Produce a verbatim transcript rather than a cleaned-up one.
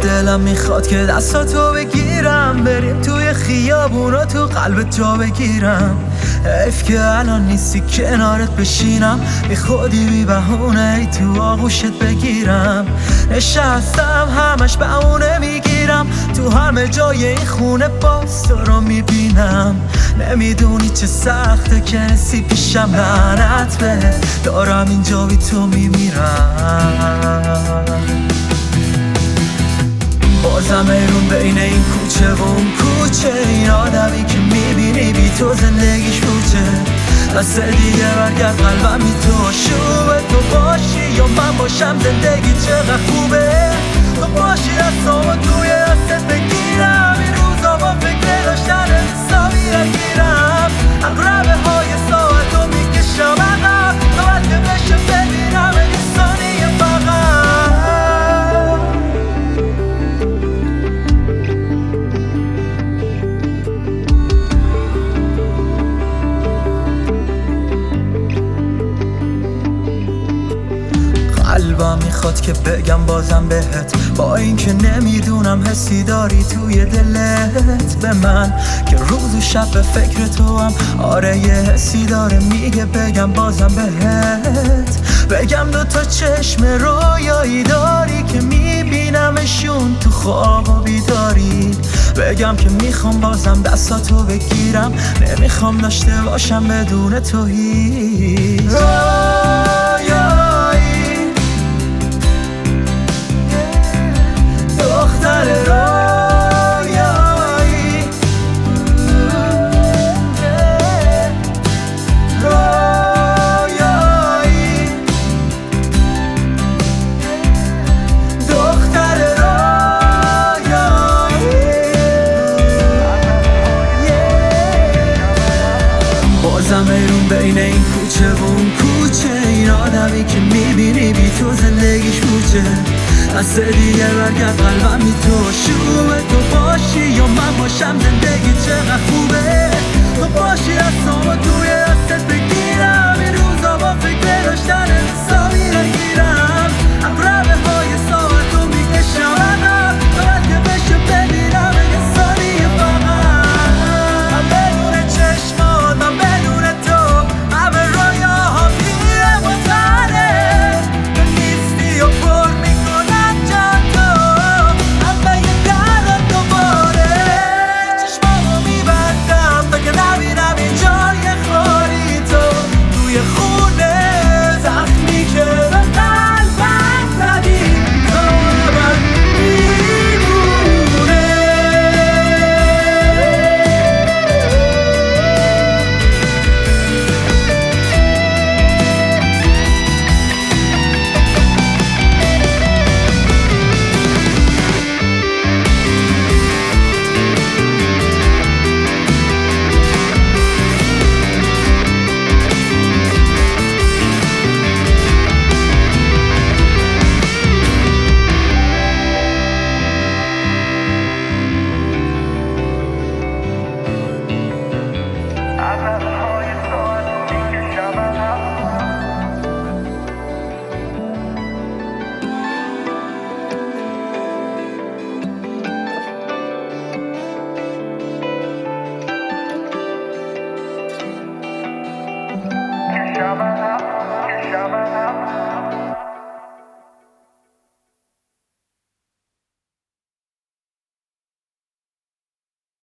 دلم میخواد که دستاتو بگیرم، بریم توی خیابون و تو قلبت جا بگیرم. حیف که الان نیستی کنارت بشینم، بی خودی بی بهونه ای تو آغوشت بگیرم. نشستم همش بهونه میگیرم، تو همه جای این خونه باز تو رو میبینم. نمیدونی چه سخته که نسی پیشم، لعنت به دارم اینجا بی تو میمیرم. بازم ایرون بین این کوچه و اون کوچه، این آدمی که میبینی بی تو زندگیش پوچه. دست دیگه برگرد قلبم بی تو شوبه، تو باشی یا من باشم زندگی چقدر خوبه. تو باشی دستامو توی دستت بگیرم، این روزا با فکر داشتن حسابی نگیرم. اقربه های ساعتو میکشم عقب تا بعد که بشه ببینم این ثانیه فقط. قلبم میخواد که بگم بازم بهت، با اینکه نمیدونم حسی داری توی دلت به من، که روز و شب به فکر تو هم. آره یه حسی داره میگه بگم بازم بهت، بگم دوتا چشم رویایی داری که میبینمشون تو خواب و بیداری. بگم که میخوام بازم دستاتو بگیرم، نمیخوام داشته باشم بدون تو هیچ. دختر رویایی، رویایی، دختر رویایی. بازم ایرون بین این کوچه و اون کوچه، این آدمی که میبینی بی تو زندگیش پوچه. دست دیگه برگرد قلبم بی تو شوبه، تو باشی یا من باشم زندگی چقدر خوبه. تو باشی دستامو توی دستت بگیرم، این روزا با فکر داشتن حسابی نگیرم. اقربه های